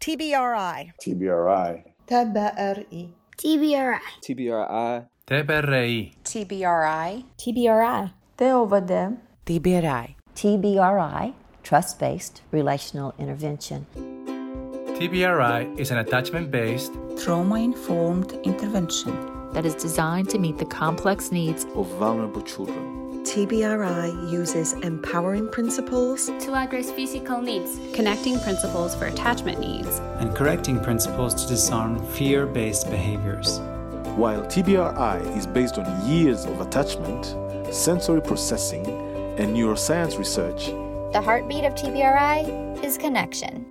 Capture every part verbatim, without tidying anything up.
T B R I. T B R I. T B R I. T B R I. T B R I. T B R I. T B R I. T B R I. T O V D. T B R I. T B R I, Trust-Based Relational Intervention. T B R I is an attachment-based, trauma-informed intervention that is designed to meet the complex needs of vulnerable children. T B R I uses empowering principles to address physical needs, connecting principles for attachment needs, and correcting principles to disarm fear-based behaviors. While T B R I is based on years of attachment, sensory processing, and neuroscience research, the heartbeat of T B R I is connection.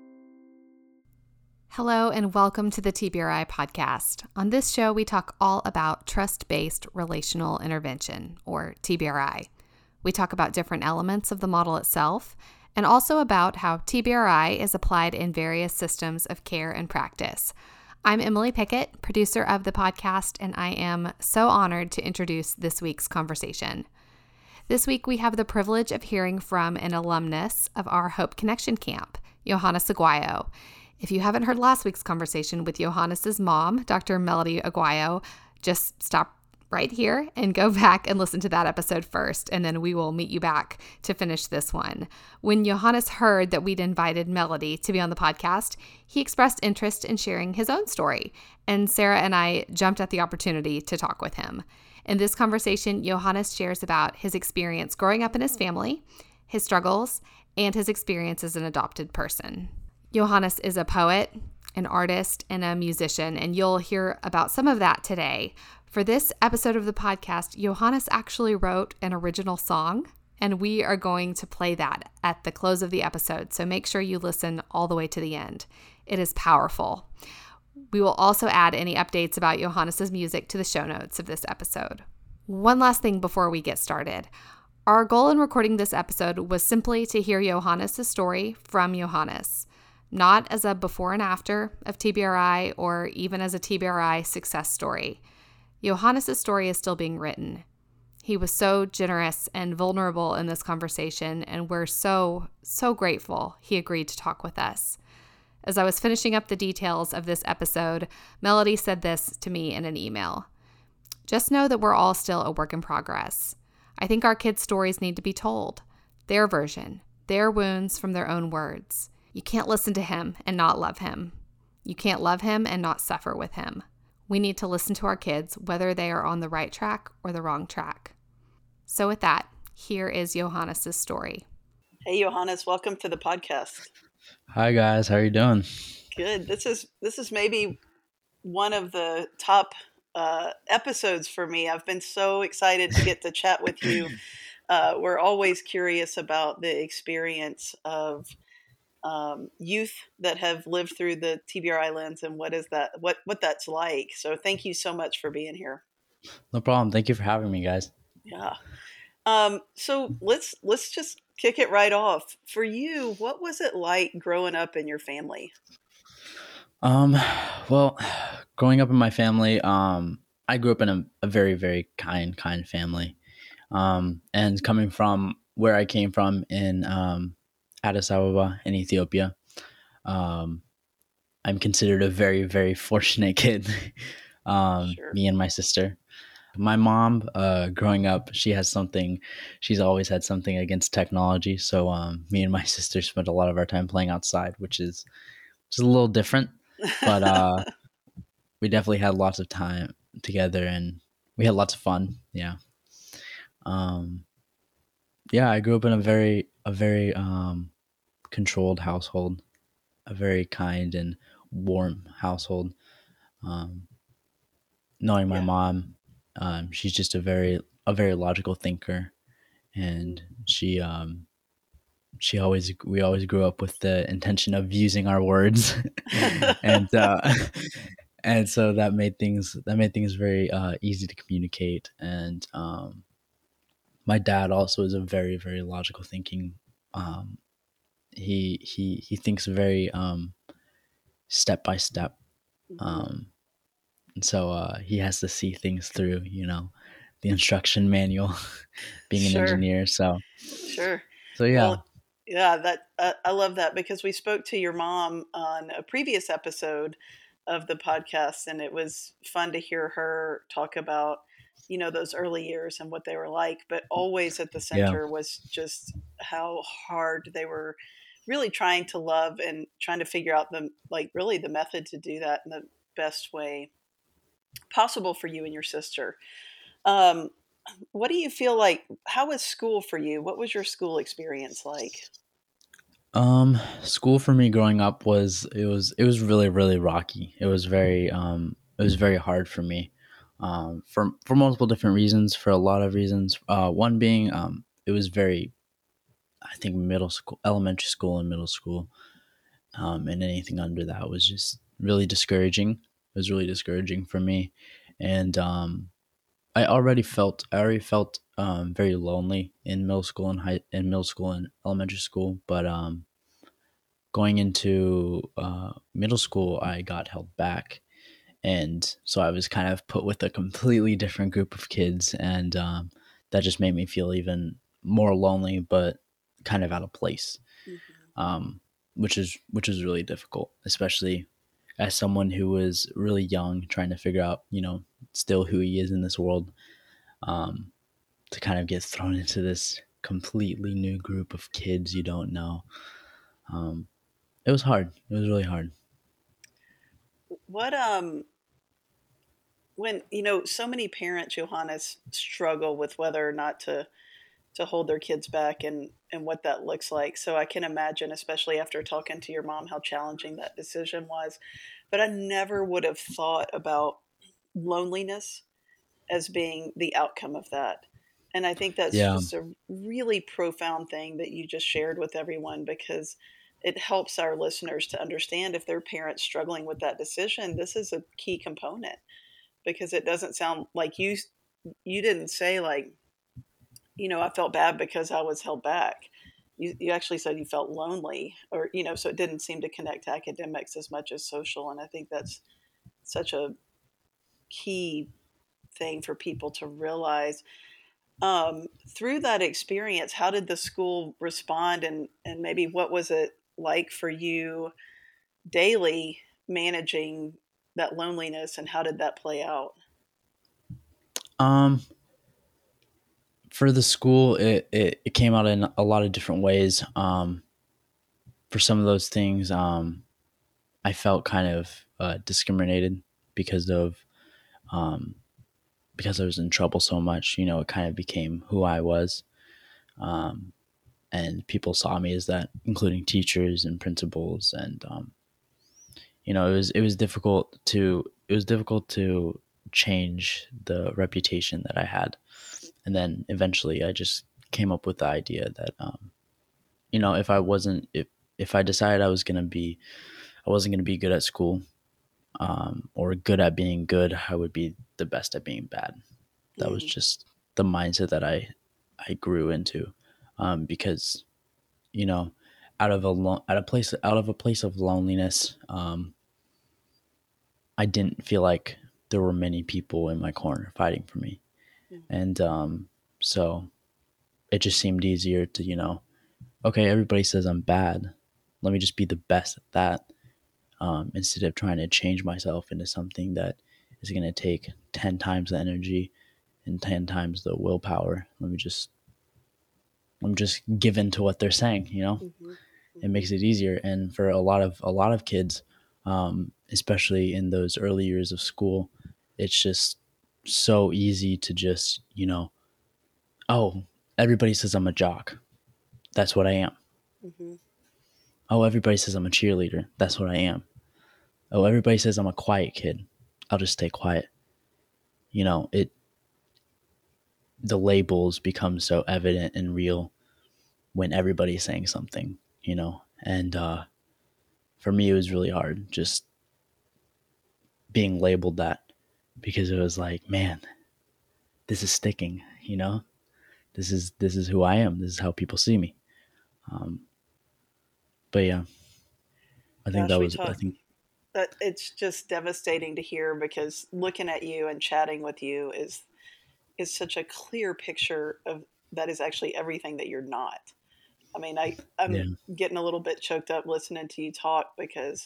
Hello and welcome to the T B R I podcast. On this show, we talk all about trust-based relational intervention, or T B R I. We talk about different elements of the model itself, and also about how T B R I is applied in various systems of care and practice. I'm Emily Pickett, producer of the podcast, and I am so honored to introduce this week's conversation. This week, we have the privilege of hearing from an alumnus of our Hope Connection Camp, Johannes Aguayo. If you haven't heard last week's conversation with Johannes's mom, Doctor Melody Aguayo, just stop right here and go back and listen to that episode first, and then we will meet you back to finish this one. When Johannes heard that we'd invited Melody to be on the podcast, he expressed interest in sharing his own story, and Sarah and I jumped at the opportunity to talk with him. In this conversation, Johannes shares about his experience growing up in his family, his struggles, and his experience as an adopted person. Johannes is a poet, an artist, and a musician, and you'll hear about some of that today. For this episode of the podcast, Johannes actually wrote an original song, and we are going to play that at the close of the episode, so make sure you listen all the way to the end. It is powerful. We will also add any updates about Johannes's music to the show notes of this episode. One last thing before we get started. Our goal in recording this episode was simply to hear Johannes's story from Johannes. Not as a before and after of T B R I or even as a T B R I success story. Johannes' story is still being written. He was so generous and vulnerable in this conversation, and we're so, so grateful he agreed to talk with us. As I was finishing up the details of this episode, Melody said this to me in an email. Just know that we're all still a work in progress. I think our kids' stories need to be told. Their version, their wounds from their own words. You can't listen to him and not love him. You can't love him and not suffer with him. We need to listen to our kids, whether they are on the right track or the wrong track. So with that, here is Johannes' story. Hey, Johannes, welcome to the podcast. Hi, guys. How are you doing? Good. This is this is maybe one of the top uh, episodes for me. I've been so excited to get to chat with you. Uh, we're always curious about the experience of Um, youth that have lived through the T B R I lens and what is that, what, what that's like. So thank you so much for being here. No problem. Thank you for having me, guys. Yeah. Um, so let's, let's just kick it right off. For you, what was it like growing up in your family? Um, well, growing up in my family, um, I grew up in a, a very, very kind, kind family. Um, and coming from where I came from in, um, Addis Ababa in Ethiopia. Um, I'm considered a very, very fortunate kid. um, sure. Me and my sister. My mom, uh, growing up, she has something, she's always had something against technology. So um, me and my sister spent a lot of our time playing outside, which is just a little different. But uh, we definitely had lots of time together and we had lots of fun. Yeah. Um, yeah, I grew up in a very, a very um, controlled household, a very kind and warm household. Um, knowing my yeah. mom, um, she's just a very, a very logical thinker, and she, um, she always, we always grew up with the intention of using our words, and uh, and so that made things, that made things very uh, easy to communicate. And um, my dad also is a very, very logical thinking. Um, he he he thinks very um, step by step, um, and so uh, he has to see things through. You know, the instruction manual, being an sure. engineer. So sure. So yeah. Well, Yeah, that uh, I love that because we spoke to your mom on a previous episode of the podcast, and it was fun to hear her talk about, you know, those early years and what they were like. But always at the center yeah. was just how hard they were really trying to love and trying to figure out the like really the method to do that in the best way possible for you and your sister. Um, what do you feel like? How was school for you? What was your school experience like? Um, school for me growing up was, it was, it was really, really rocky. It was very, um, it was very hard for me, um, for, for multiple different reasons, for a lot of reasons. Uh, one being, um, it was very, I think middle school, elementary school and middle school, um, and anything under that was just really discouraging. It was really discouraging for me. And, um, I already felt, I already felt, um, very lonely in middle school and high, in middle school and elementary school. But, um, going into, uh, middle school, I got held back. And so I was kind of put with a completely different group of kids. And, um, that just made me feel even more lonely, but kind of out of place. Mm-hmm. Um, which is, which is really difficult, especially as someone who was really young, trying to figure out, you know, still who he is in this world, um, to kind of get thrown into this completely new group of kids you don't know. Um, it was hard. It was really hard. What, um, when, you know, so many parents, Johannes, struggle with whether or not to, to hold their kids back and, and what that looks like. So I can imagine, especially after talking to your mom, how challenging that decision was. But I never would have thought about loneliness as being the outcome of that. And I think that's yeah. just a really profound thing that you just shared with everyone, because it helps our listeners to understand if their parents struggling with that decision, this is a key component, because it doesn't sound like you, you didn't say like, you know, I felt bad because I was held back. You, you actually said you felt lonely, or, you know, so it didn't seem to connect to academics as much as social. And I think that's such a key thing for people to realize. Um, through that experience, how did the school respond, and, and maybe what was it like for you daily managing that loneliness, and how did that play out? Um, for the school, it, it, it came out in a lot of different ways. Um, for some of those things, um, I felt kind of uh, discriminated because of, um, because I was in trouble so much. You know, it kind of became who I was. Um, and people saw me as that, including teachers and principals. And, um, you know, it was, it was difficult to, it was difficult to change the reputation that I had. And then eventually I just came up with the idea that, um, you know, if I wasn't, if, if I decided I was going to be, I wasn't going to be good at school, um, or good at being good, I would be the best at being bad. That mm. was just the mindset that I, I grew into, um, because, you know, out of a, lo- out of place, out of a place of loneliness, um, I didn't feel like there were many people in my corner fighting for me. Mm. And, um, so it just seemed easier to, you know, okay, everybody says I'm bad. Let me just be the best at that. Um, instead of trying to change myself into something that is going to take ten times the energy and ten times the willpower. Let me just, I'm just given to what they're saying, you know, mm-hmm. Mm-hmm. It makes it easier. And for a lot of, a lot of kids, um, especially in those early years of school, it's just so easy to just, you know, oh, everybody says I'm a jock. That's what I am. Mm-hmm. Oh, everybody says I'm a cheerleader. That's what I am. Oh, everybody says I'm a quiet kid. I'll just stay quiet. You know, it, the labels become so evident and real when everybody's saying something, you know, and, uh, for me, it was really hard just being labeled that, because it was like, man, this is sticking, you know, this is, this is who I am. This is how people see me. Um, but yeah, I think Gosh, that was, talk- I think, That it's just devastating to hear, because looking at you and chatting with you is is such a clear picture of that is actually everything that you're not. I mean, I, I'm Yeah. getting a little bit choked up listening to you talk because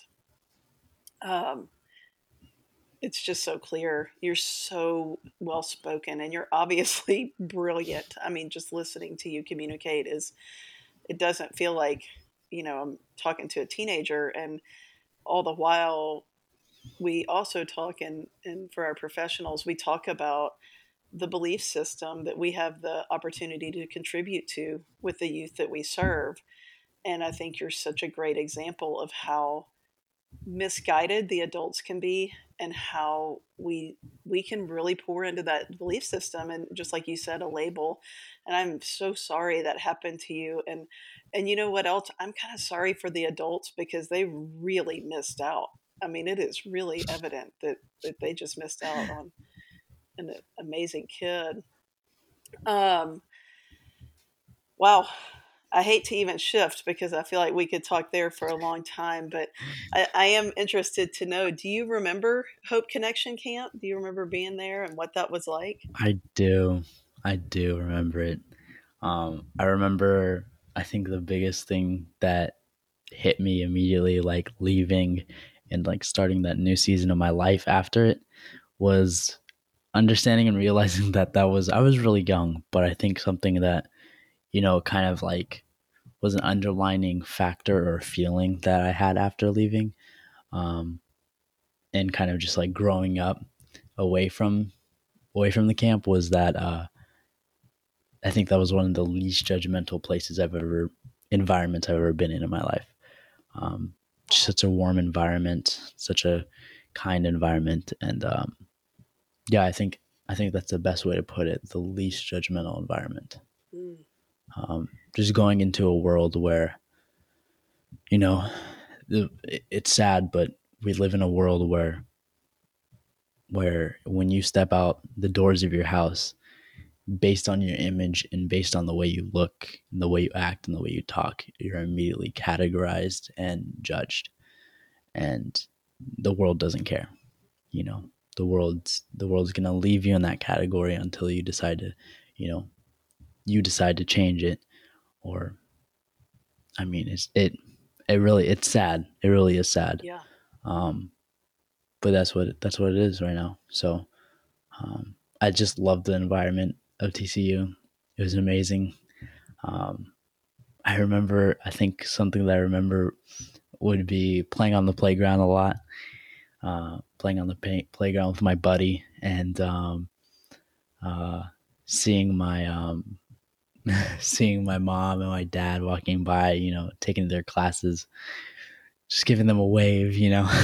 um, it's just so clear. You're so well spoken and you're obviously brilliant. I mean, just listening to you communicate is, it doesn't feel like, you know, I'm talking to a teenager, and all the while we also talk, and, and for our professionals, we talk about the belief system that we have the opportunity to contribute to with the youth that we serve. And I think you're such a great example of how misguided the adults can be, and how we we can really pour into that belief system, and just like you said, a label. And I'm so sorry that happened to you. And and you know what else? I'm kind of sorry for the adults because they really missed out. I mean, it is really evident that, that they just missed out on an amazing kid. Um, wow. I hate to even shift because I feel like we could talk there for a long time, but I, I am interested to know, do you remember Hope Connection Camp? Do you remember being there and what that was like? I do. I do remember it. Um, I remember, I think the biggest thing that hit me immediately, like leaving and like starting that new season of my life after it, was understanding and realizing that that was, I was really young, but I think something that, you know, kind of like was an underlining factor or feeling that I had after leaving, um, and kind of just like growing up away from, away from the camp, was that, uh, I think that was one of the least judgmental places I've ever, environments I've ever been in in my life. Um, such a warm environment, such a kind environment. And, um, yeah, I think, I think that's the best way to put it. The least judgmental environment. Mm. Um, just going into a world where, you know, it's sad, but we live in a world where, where when you step out the doors of your house, based on your image and based on the way you look and the way you act and the way you talk, you're immediately categorized and judged. And the world doesn't care. You know, the world's, the world's going to leave you in that category until you decide to, you know, you decide to change it. Or, I mean, it's, it, it really, it's sad. It really is sad. Yeah. Um, but that's what, that's what it is right now. So, um, I just love the environment of T C U. It was amazing. Um, I remember, I think something that I remember would be playing on the playground a lot, uh, playing on the pay- playground with my buddy, and um, uh, seeing my um, seeing my mom and my dad walking by, you know, taking their classes, just giving them a wave, you know.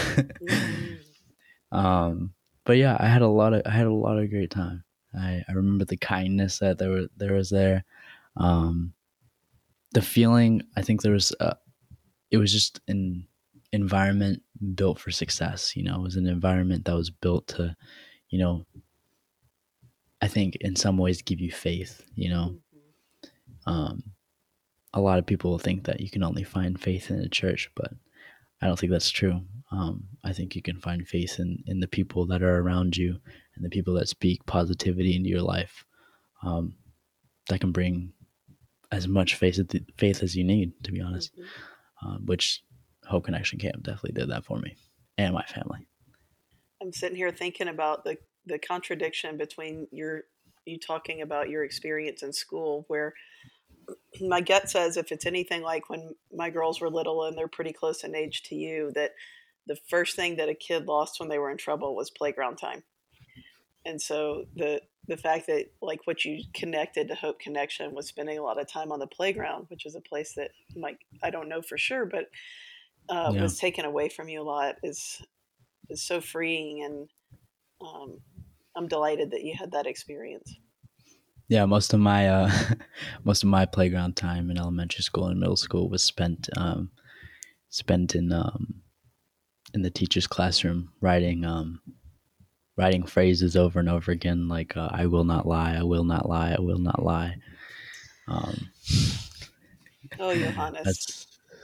um, but yeah, I had a lot of I had a lot of great time. I, I remember the kindness that there were there was there, um, the feeling. I think there was a, it was just an environment built for success. You know, it was an environment that was built to, you know, I think in some ways give you faith. You know, um, a lot of people think that you can only find faith in a church, but I don't think that's true. Um, I think you can find faith in, in the people that are around you and the people that speak positivity into your life. Um, that can bring as much faith, faith as you need, to be honest, mm-hmm. um, which Hope Connection Camp definitely did that for me and my family. I'm sitting here thinking about the, the contradiction between your you talking about your experience in school, where my gut says if it's anything like when my girls were little and they're pretty close in age to you, that the first thing that a kid lost when they were in trouble was playground time. And so the the fact that like what you connected to Hope Connection was spending a lot of time on the playground, which is a place that like I don't know for sure, but uh, yeah. was taken away from you a lot, is is so freeing, and um, I'm delighted that you had that experience. Yeah, most of my uh, most of my playground time in elementary school and middle school was spent um, spent in um, in the teacher's classroom, writing um, writing phrases over and over again, like uh, "I will not lie, I will not lie, I will not lie." Um, oh, Johannes.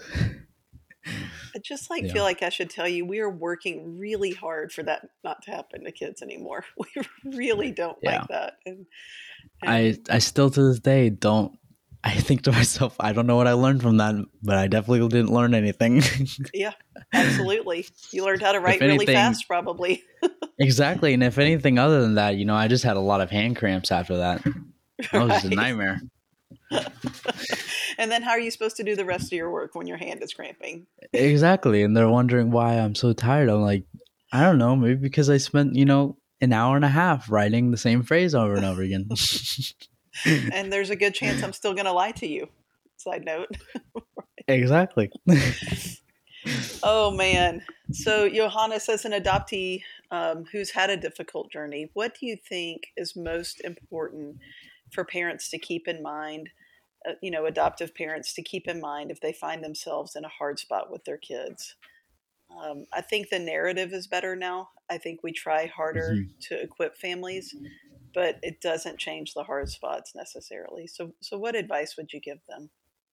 I just like yeah. feel like I should tell you we are working really hard for that not to happen to kids anymore. We really don't yeah. like that. And, and I I still to this day don't I think to myself, I don't know what I learned from that, but I definitely didn't learn anything. Yeah, absolutely. You learned how to write anything, really fast, probably. Exactly. And if anything other than that, you know, I just had a lot of hand cramps after that. That was right. just a nightmare. And then how are you supposed to do the rest of your work when your hand is cramping? Exactly. And they're wondering why I'm so tired. I'm like, I don't know, maybe because I spent, you know, an hour and a half writing the same phrase over and over again. And there's a good chance I'm still going to lie to you. Side note. Exactly. Oh, man. So Johannes, as an adoptee um, who's had a difficult journey, what do you think is most important for parents to keep in mind, uh, you know, adoptive parents to keep in mind if they find themselves in a hard spot with their kids? Um, I think the narrative is better now. I think we try harder mm-hmm. to equip families, but it doesn't change the hard spots necessarily. So, so what advice would you give them?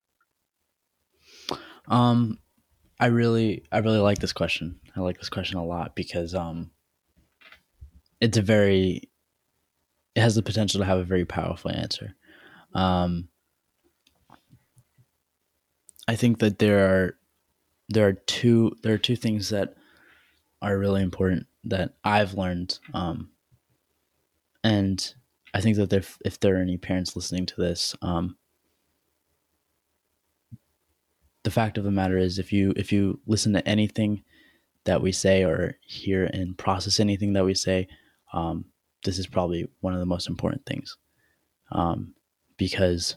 Um, I really, I really like this question. I like this question a lot because, um, it's a very, it has the potential to have a very powerful answer. Um, I think that there are, there are two, there are two things that are really important that I've learned. Um, and I think that if, if there are any parents listening to this, um, the fact of the matter is if you, if you listen to anything that we say or hear and process anything that we say, um, this is probably one of the most important things. Um, because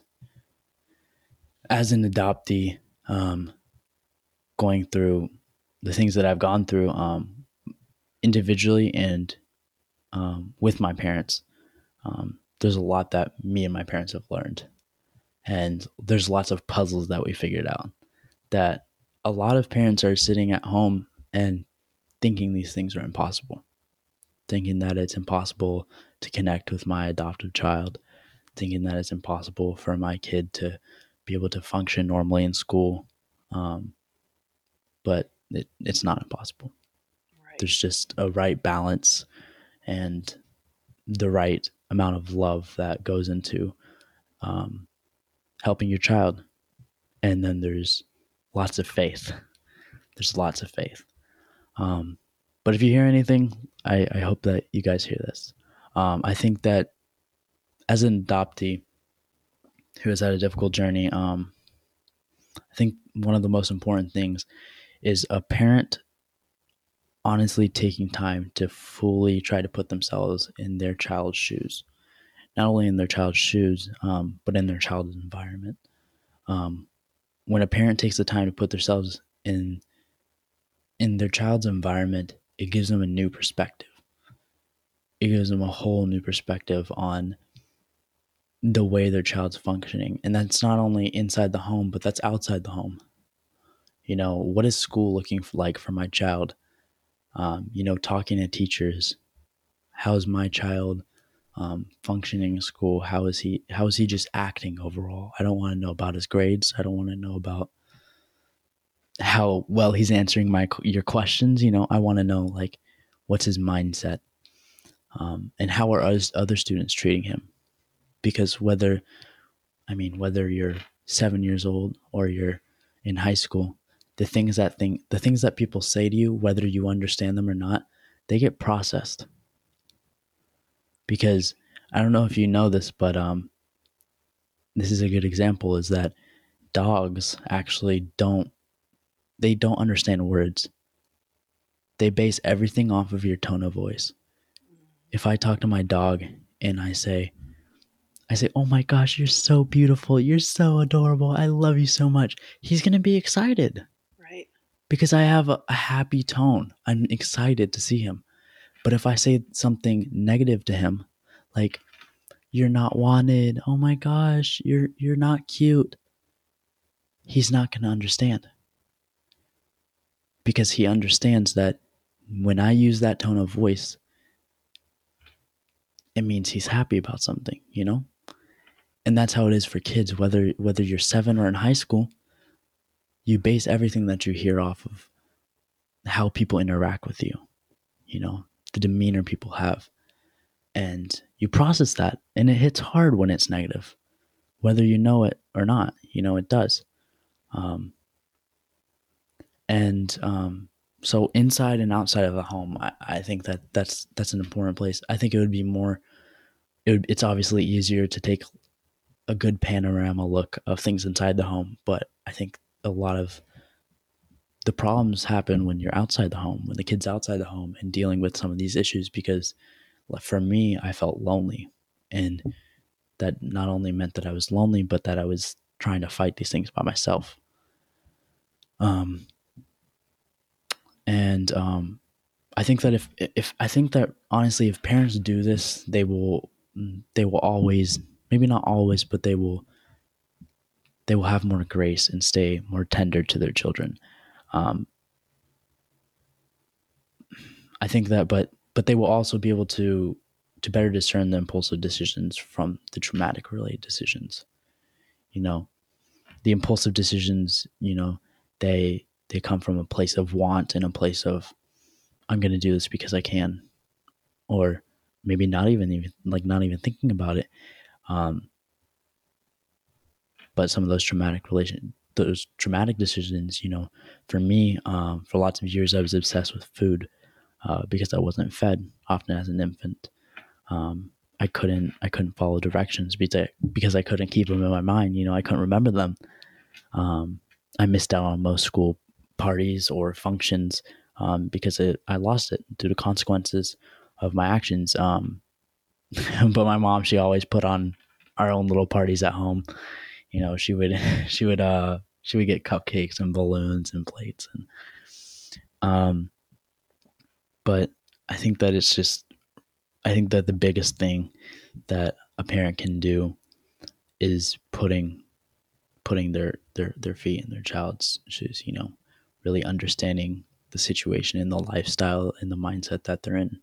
as an adoptee, um, going through the things that I've gone through, um, individually and, um, with my parents, um, there's a lot that me and my parents have learned, and there's lots of puzzles that we figured out that a lot of parents are sitting at home and thinking these things are impossible, thinking that it's impossible to connect with my adoptive child, thinking that it's impossible for my kid to be able to function normally in school. Um, but it, it's not impossible. Right. There's just a right balance and the right amount of love that goes into um, helping your child. And then there's lots of faith. There's lots of faith. Um, but if you hear anything, I, I hope that you guys hear this. Um, I think that as an adoptee who has had a difficult journey, um, I think one of the most important things is a parent honestly taking time to fully try to put themselves in their child's shoes. Not only in their child's shoes, um, but in their child's environment. Um, when a parent takes the time to put themselves in in their child's environment, it gives them a new perspective. It gives them a whole new perspective on the way their child's functioning. And that's not only inside the home, but that's outside the home. You know, what is school looking for, like for my child? Um, you know, talking to teachers. How is my child um, functioning in school? How is he, how is he just acting overall? I don't want to know about his grades. I don't want to know about how well he's answering my your questions. You know, I want to know, like, what's his mindset, um, and how are us, other students treating him? Because whether, I mean, whether you're seven years old or you're in high school, the things that thing, the things that people say to you, whether you understand them or not, they get processed. Because I don't know if you know this, but um, this is a good example, is that dogs actually don't, they don't understand words. They base everything off of your tone of voice. If I talk to my dog and I say, I say, oh my gosh, you're so beautiful. You're so adorable. I love you so much. He's going to be excited. Right. Because I have a, a happy tone. I'm excited to see him. But if I say something negative to him, like, you're not wanted. Oh my gosh, you're you're not cute. He's not going to understand. Because he understands that when I use that tone of voice, it means he's happy about something, you know? And that's how it is for kids, whether whether you're seven or in high school. You base everything that you hear off of how people interact with you, you know, the demeanor people have. And you process that, and it hits hard when it's negative. whether you know it or not. You know, it does. Um, and um, so inside and outside of the home, I, I think that that's that's an important place. I think it would be more, it would, it's obviously easier to take a good panorama look of things inside the home, but I think a lot of the problems happen when you're outside the home, when the kid's outside the home and dealing with some of these issues, because for me, I felt lonely, and that not only meant that I was lonely, but that I was trying to fight these things by myself. Um, and um, I think that if, if I think that honestly, if parents do this, they will, they will always, maybe not always, but they will, they will have more grace and stay more tender to their children. Um, I think that, but, but they will also be able to, to better discern the impulsive decisions from the traumatic related decisions. You know, the impulsive decisions, you know, they, they come from a place of want and a place of, I'm going to do this because I can, or maybe not even, even like not even thinking about it. Um, but some of those traumatic relation, those traumatic decisions, you know, for me, um, for lots of years, I was obsessed with food, uh, because I wasn't fed often as an infant. Um, I couldn't, I couldn't follow directions because I, because I couldn't keep them in my mind. You know, I couldn't remember them. Um, I missed out on most school parties or functions, um, because it, I lost it due to consequences of my actions. Um, but my mom, she always put on our own little parties at home. You know, she would, she would, uh, she would get cupcakes and balloons and plates. And, um, but I think that it's just, I think that the biggest thing that a parent can do is putting, putting their, their, their feet in their child's shoes, you know, really understanding the situation and the lifestyle and the mindset that they're in.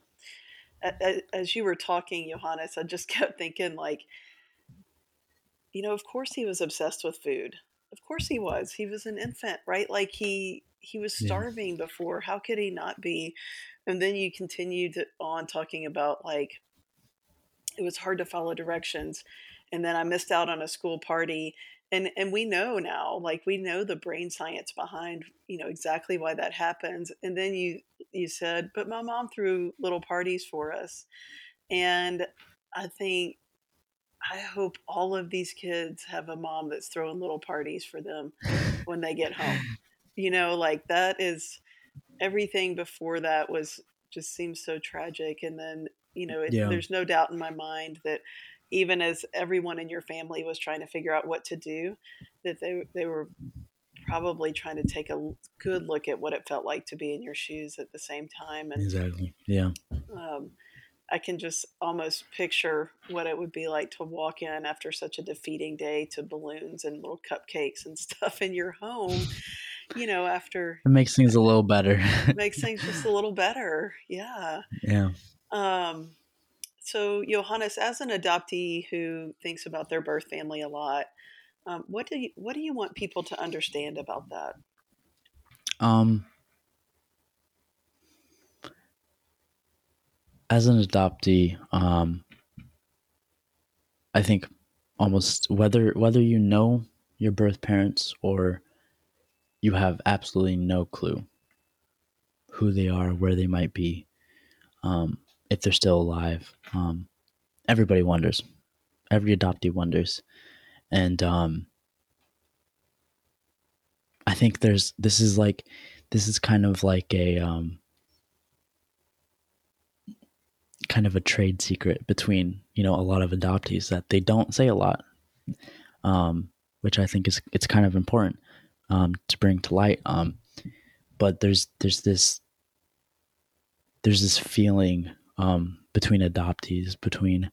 As you were talking, Johannes, I just kept thinking, like, you know, of course he was obsessed with food. Of course he was. He was an infant, right? Like he he was starving yeah. before. How could he not be? And then you continued on talking about, like, it was hard to follow directions. And then I missed out on a school party. And and we know now, like, we know the brain science behind, you know, exactly why that happens. And then you you said, but my mom threw little parties for us. And I think, I hope all of these kids have a mom that's throwing little parties for them when they get home. You know, like, that is, everything before that was, just seems so tragic. And then, you know, it, yeah. there's no doubt in my mind that even as everyone in your family was trying to figure out what to do, that they they were probably trying to take a good look at what it felt like to be in your shoes at the same time. And exactly. Yeah. Um, I can just almost picture what it would be like to walk in after such a defeating day to balloons and little cupcakes and stuff in your home, you know, after. It makes things a little better. Makes things just a little better. Yeah. Yeah. Um, so Johannes, as an adoptee who thinks about their birth family a lot, um, what do you, what do you want people to understand about that? Um, As an adoptee, um, I think almost whether whether you know your birth parents or you have absolutely no clue who they are, where they might be, um, if they're still alive, um, everybody wonders. Every adoptee wonders, and um, I think there's this is like this is kind of like a um, kind of a trade secret between, you know, a lot of adoptees that they don't say a lot, um, which I think is, it's kind of important, um, to bring to light. Um, but there's, there's this, there's this feeling, um, between adoptees, between,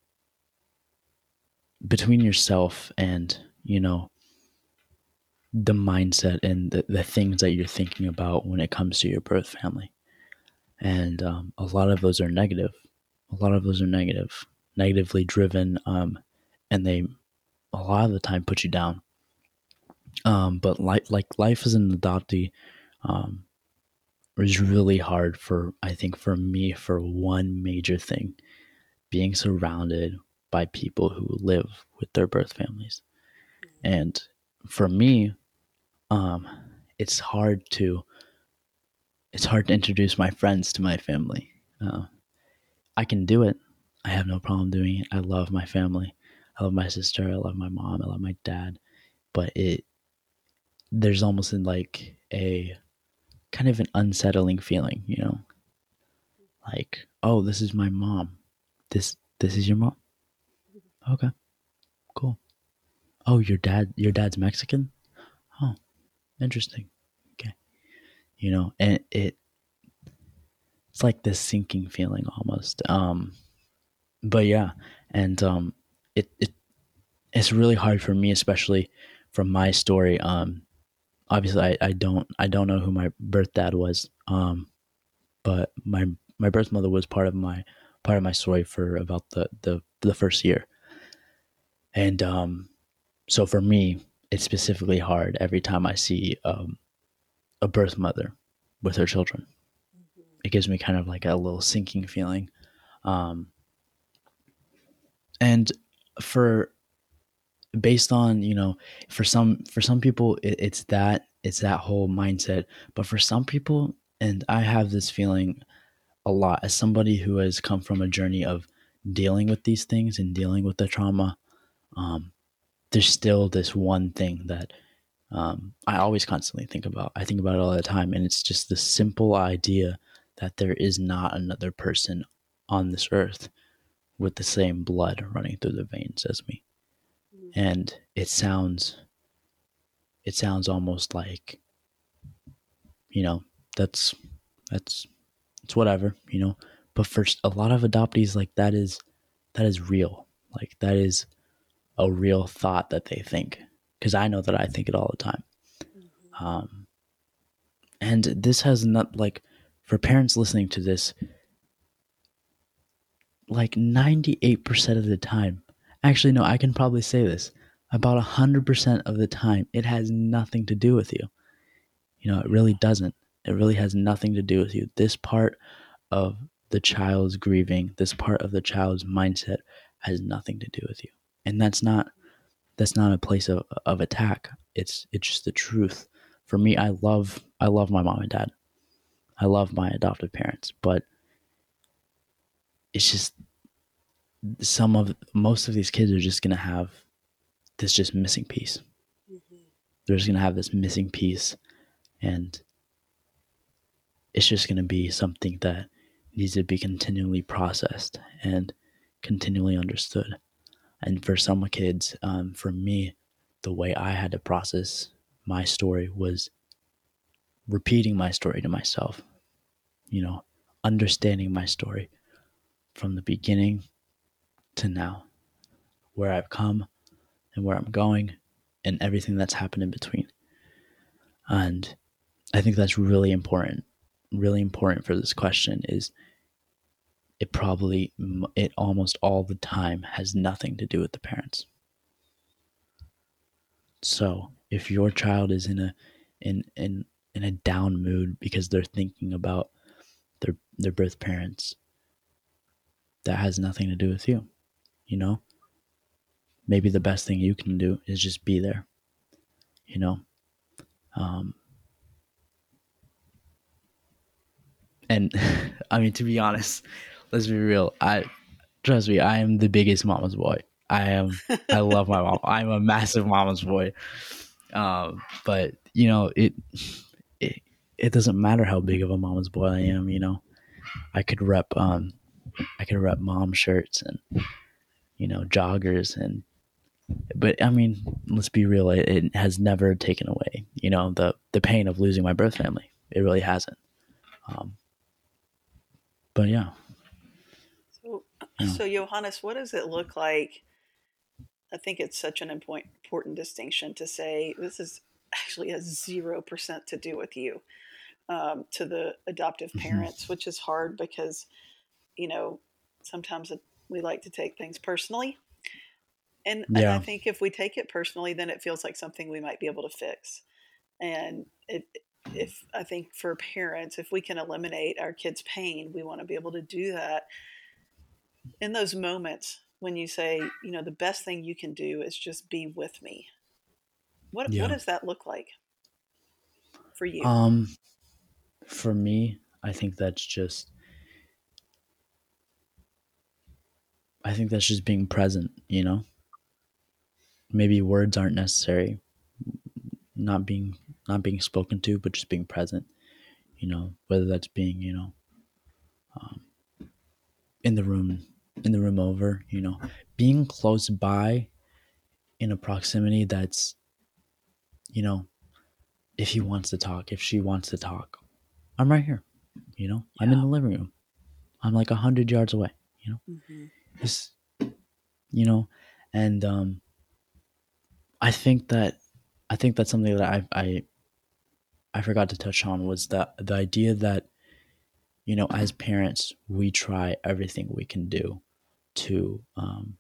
between yourself and, you know, the mindset and the, the things that you're thinking about when it comes to your birth family. And um, a lot of those are negative. A lot of those are negative, negatively driven, um, and they a lot of the time put you down. Um, but like like life as an adoptee um, is really hard for, I think for me, for one major thing, being surrounded by people who live with their birth families. And for me, um, it's hard to it's hard to introduce my friends to my family. Uh, I can do it. I have no problem doing it. I love my family. I love my sister. I love my mom. I love my dad. But it there's almost in like a kind of an unsettling feeling, you know, like, oh, this is my mom. This this is your mom. Okay, cool. Oh, your dad, your dad's Mexican? Oh, interesting. Okay. You know, and it, it's like this sinking feeling almost. Um, but yeah, and um, it, it, it's really hard for me, especially from my story. Um, obviously I, I don't, I don't know who my birth dad was. Um, but my, my birth mother was part of my, part of my story for about the, the, the first year. And, um, so for me, it's specifically hard every time I see um, a birth mother with her children. Mm-hmm. It gives me kind of like a little sinking feeling. Um, and for, based on, you know, for some, for some people, it, it's that, it's that whole mindset. But for some people, and I have this feeling a lot as somebody who has come from a journey of dealing with these things and dealing with the trauma, um, there's still this one thing that um, I always constantly think about. I think about it all the time. And it's just the simple idea that there is not another person on this earth with the same blood running through the veins as me. Mm-hmm. And it sounds, it sounds almost like, you know, that's, that's, it's whatever, you know, but for a lot of adoptees, like that is, that is real. Like that is a real thought that they think, because I know that I think it all the time. Mm-hmm. Um, and this has not, like, for parents listening to this, like ninety-eight percent of the time, actually, no, I can probably say this, about one hundred percent of the time, it has nothing to do with you. You know, it really doesn't. It really has nothing to do with you. This part of the child's grieving, this part of the child's mindset has nothing to do with you. And that's not, that's not a place of, of attack. It's, it's just the truth. For me, I love, I love my mom and dad. I love my adoptive parents, but it's just some of, most of these kids are just going to have this just missing piece. Mm-hmm. They're just going to have this missing piece, and it's just going to be something that needs to be continually processed and continually understood. And for some kids, um, for me, the way I had to process my story was repeating my story to myself, you know, understanding my story from the beginning to now, where I've come and where I'm going and everything that's happened in between. And I think that's really important, really important for this question is it probably, it almost all the time has nothing to do with the parents. So if your child is in a, in, in, in a down mood because they're thinking about their, their birth parents, that has nothing to do with you. You know, maybe the best thing you can do is just be there, you know? Um, and I mean, to be honest, let's be real. I trust me, I am the biggest mama's boy. I am, I love my mom. I'm a massive mama's boy. Um, but you know, it, it, it doesn't matter how big of a mama's boy I am, you know, I could rep, um, I could rep mom shirts and, you know, joggers and, but I mean, let's be real. It, it has never taken away, you know, the, the pain of losing my birth family. It really hasn't. Um, but yeah. So, so Johannes, what does it look like? I think it's such an important, important distinction to say this is actually has zero percent to do with you, um, to the adoptive parents, mm-hmm. which is hard because, you know, sometimes it, we like to take things personally. And, yeah. and I think if we take it personally, then it feels like something we might be able to fix. And it, if I think for parents, if we can eliminate our kids' pain, we want to be able to do that in those moments when you say, you know, the best thing you can do is just be with me? What Yeah. what does that look like for you? Um, for me, I think that's just, I think that's just being present, you know? Maybe words aren't necessary, not being, not being spoken to, but just being present, you know, whether that's being, you know, um, in the room, in the room over, you know, being close by in a proximity that's, you know, if he wants to talk, if she wants to talk, I'm right here, you know, yeah. I'm in the living room. I'm like a hundred yards away, you know, mm-hmm. It's, you know, and, um, I think that, I think that's something that I, I, I forgot to touch on was that the idea that, you know, as parents, we try everything we can do to, um,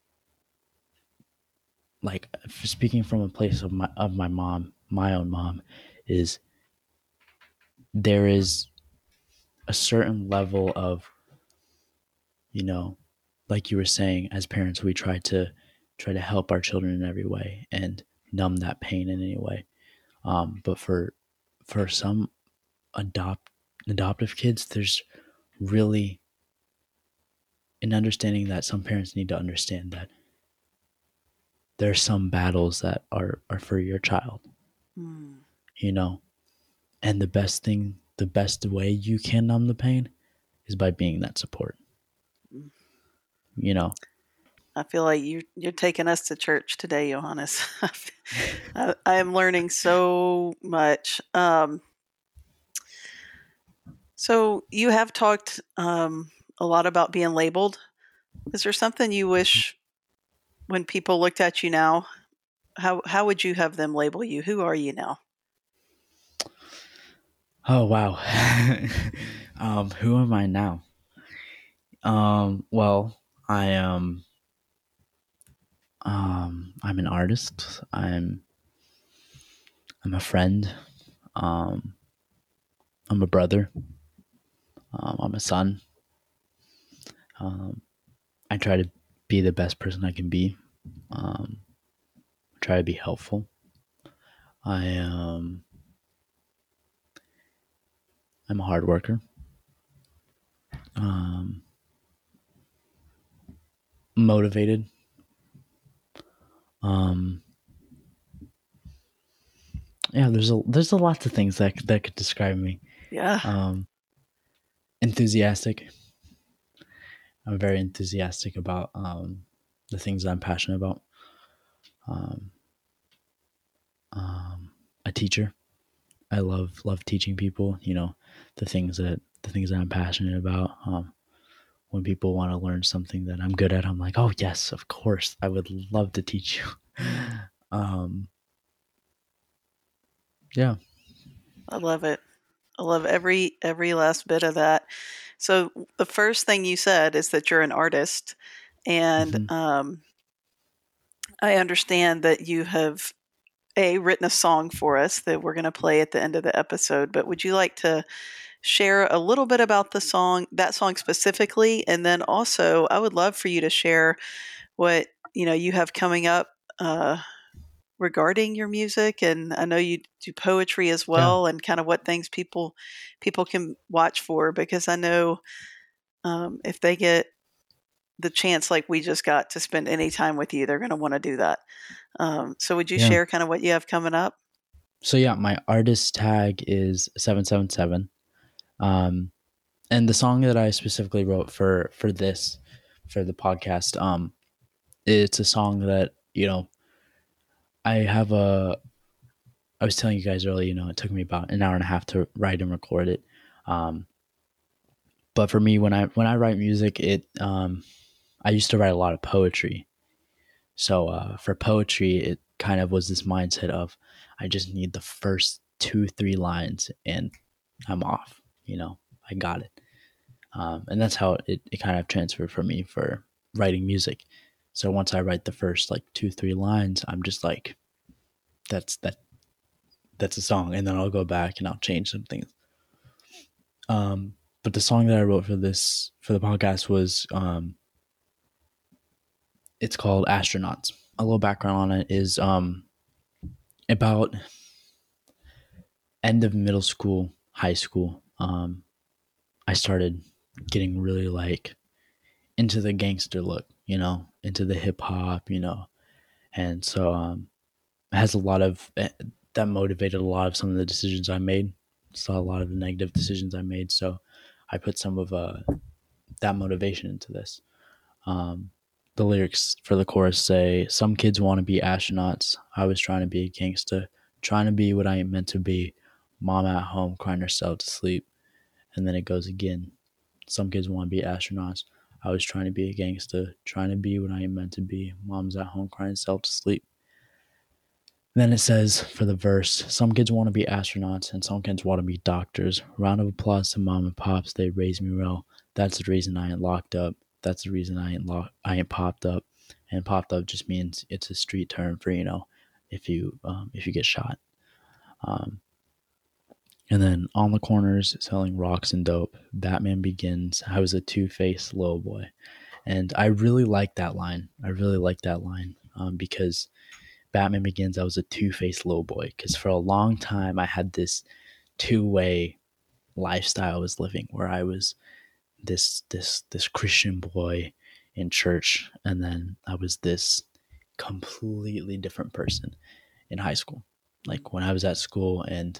like speaking from a place of my, of my mom, my own mom, is there is a certain level of, you know, like you were saying, as parents, we try to try to help our children in every way and numb that pain in any way. Um, but for, for some adopt adoptive kids, there's really an understanding that some parents need to understand that there's some battles that are, are for your child, mm. you know, and the best thing, the best way you can numb the pain is by being that support, mm. you know. I feel like you, you're taking us to church today, Johannes. I, I am learning so much. Um, so you have talked um, a lot about being labeled. Is there something you wish when people looked at you now, how how would you have them label you? Who are you now? Oh, wow. um, who am I now? Um, well, I am, um, I'm an artist. I'm, I'm a friend. Um, I'm a brother. Um, I'm a son. Um, I try to be the best person I can be. Um, try to be helpful. I, um, I'm a hard worker. Um, motivated. Um, yeah, there's a there's a lot of things that that could describe me. Yeah. Um, enthusiastic. I'm very enthusiastic about um, the things that I'm passionate about. Um, um, a teacher. I love love teaching people. You know, the things that the things that I'm passionate about. Um, when people want to learn something that I'm good at, I'm like, oh yes, of course, I would love to teach you. um, yeah, I love it. I love every every last bit of that. So the first thing you said is that you're an artist, and mm-hmm. um, I understand that you have a written a song for us that we're going to play at the end of the episode. But would you like to share a little bit about the song, that song specifically, and then also I would love for you to share what you know you have coming up uh, regarding your music, and I know you do poetry as well, yeah. and kind of what things people people can watch for, because I know um, if they get the chance like we just got to spend any time with you, they're going to want to do that. Um, so would you yeah. share kind of what you have coming up? So yeah, my artist tag is seven seven seven. Um, and the song that I specifically wrote for, for this, for the podcast, um, it's a song that, you know, I have a, I was telling you guys earlier, you know, it took me about an hour and a half to write and record it. Um, but for me, when I, when I write music, it, um, I used to write a lot of poetry. So, uh, for poetry, it kind of was this mindset of, I just need the first two, three lines and I'm off. You know, I got it. Um, and that's how it, it kind of transferred for me for writing music. So once I write the first like two, three lines, I'm just like, that's that, that's a song. And then I'll go back and I'll change some things. Um, but the song that I wrote for this, for the podcast was, um, it's called Astronauts. A little background on it is um, about end of middle school, high school. Um, I started getting really like into the gangster look, you know, into the hip hop, you know, and so um, it has a lot of that motivated a lot of some of the decisions I made. Saw a lot of the negative decisions I made, so I put some of uh, that motivation into this. Um, the lyrics for the chorus say, "Some kids want to be astronauts. I was trying to be a gangster, trying to be what I ain't meant to be. Mom at home crying herself to sleep." And then it goes again. "Some kids want to be astronauts. I was trying to be a gangster, trying to be what I ain't meant to be. Mom's at home crying herself to sleep." Then it says for the verse, "Some kids want to be astronauts and some kids want to be doctors. Round of applause to mom and pops, they raised me well. That's the reason I ain't locked up. That's the reason I ain't locked. I ain't popped up." And popped up just means it's a street term for, you know, if you um, if you get shot. Um, and then on the corners selling rocks and dope, Batman begins. I was a two-faced little boy, and I really like that line. I really like that line um, because Batman Begins, I was a two-faced little boy, because for a long time I had this two-way lifestyle I was living, where I was this this this Christian boy in church, and then I was this completely different person in high school. Like when I was at school, and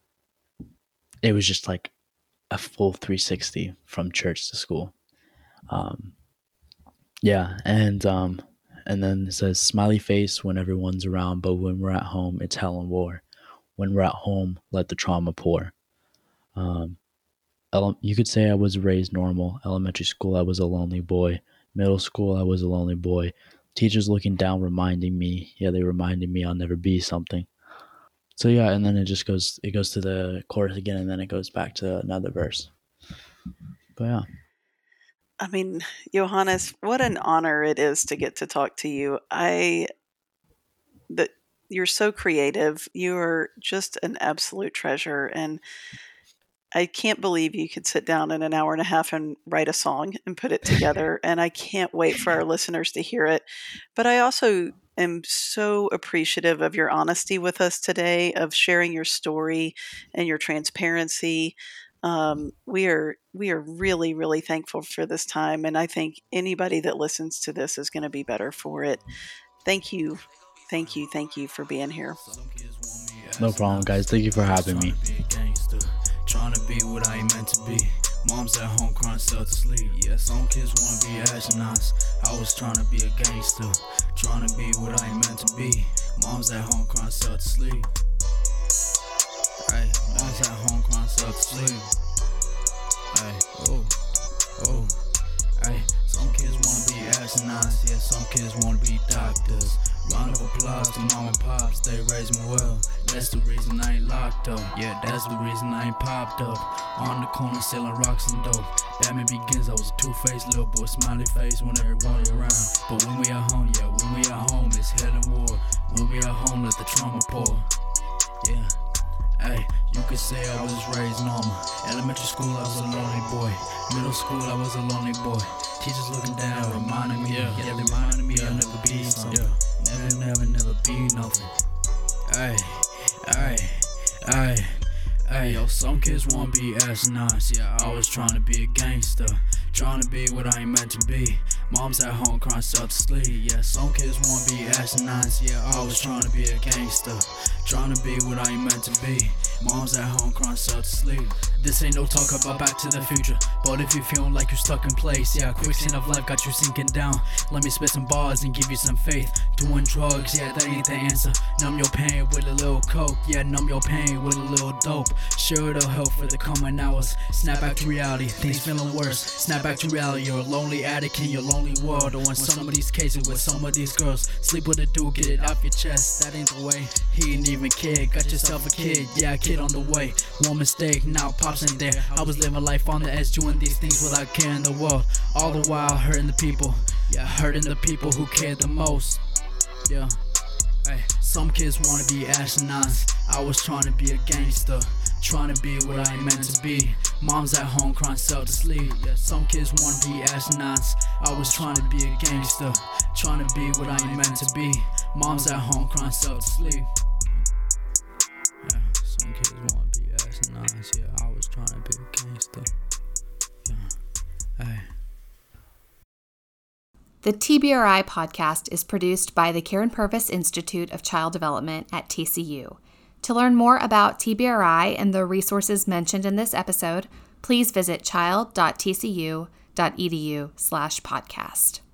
it was just like a full three sixty from church to school. Um, yeah, and um, and then it says, "Smiley face when everyone's around, but when we're at home, it's hell and war. When we're at home, let the trauma pour." Um, ele- you could say I was raised normal. Elementary school, I was a lonely boy. Middle school, I was a lonely boy. Teachers looking down, reminding me, yeah, they reminded me I'll never be something. So yeah, and then it just goes, it goes to the chorus again, and then it goes back to another verse. But yeah. I mean, Johannes, what an honor it is to get to talk to you. I, that you're so creative. You are just an absolute treasure. And I can't believe you could sit down in an hour and a half and write a song and put it together. And I can't wait for our listeners to hear it. But I also am so appreciative of your honesty with us today, of sharing your story and your transparency. Um, we are we are really, really thankful for this time, and I think anybody that listens to this is going to be better for it. Thank you, thank you, thank you for being here. No problem, guys. Thank you for having me. Trying to be what I ain't meant to be. Mom's at home crying herself to sleep. Yeah, some kids want to be astronauts. I was trying to be a gangster, trying to be what I ain't meant to be. Mom's at home crying herself to sleep. Ay, mom's at home crying herself to sleep. Ay, oh, oh, ay. Some kids wanna be astronauts, yeah, some kids wanna be doctors. Round of applause to mom and pops, they raised me well. That's the reason I ain't locked up, yeah, that's the reason I ain't popped up. On the corner selling rocks and dope. Batman Begins, I was a two-faced little boy, smiley face when everyone around. But when we at home, yeah, when we at home, it's hell and war. When we at home, let the trauma pour, yeah. Hey, you could say I was raised normal. Elementary school, I was a lonely boy. Middle school, I was a lonely boy. Teachers looking down, reminding me, yeah, yeah, reminding me I'll never be something. Yeah. Never, never, never be nothing. Hey, hey, hey, hey, yo, some kids wanna be astronauts. Yeah, I was trying to be a gangster, trying to be what I ain't meant to be. Mom's at home crying herself to sleep. Yeah, some kids wanna be astronauts. Yeah, I was trying to be a gangster, trying to be what I ain't meant to be. Mom's at home crying herself to sleep. This ain't no talk about Back to the Future, but if you feeling like you're stuck in place, yeah, quicksand of life got you sinking down. Let me spit some bars and give you some faith. Doing drugs, yeah, that ain't the answer. Numb your pain with a little coke, yeah, numb your pain with a little dope. Sure, it'll help for the coming hours. Snap back to reality, things feeling worse. Snap back to reality, you're a lonely addict in your lonely world. Or in some of these cases with some of these girls, sleep with a dude, get it off your chest, that ain't the way. He ain't even care, got yourself a kid, yeah, a kid on the way. One mistake, now pops ain't there. I was living life on the edge, doing these things without caring the world. All the while hurting the people, yeah, hurting the people who care the most. Yeah, Hey, some kids wanna be astronauts. I was trying to be a gangster, trying to be what I ain't meant to be. Mom's at home crying self to sleep. Yeah, some kids wanna be astronauts. I was trying to be a gangster, trying to be what I ain't meant to be. Mom's at home crying self to sleep. Yeah, some kids wanna be astronauts. Yeah, I was trying to be a gangster. Yeah, hey. The T B R I podcast is produced by the Karen Purvis Institute of Child Development at T C U. To learn more about T B R I and the resources mentioned in this episode, please visit child dot t c u dot e d u slash podcast.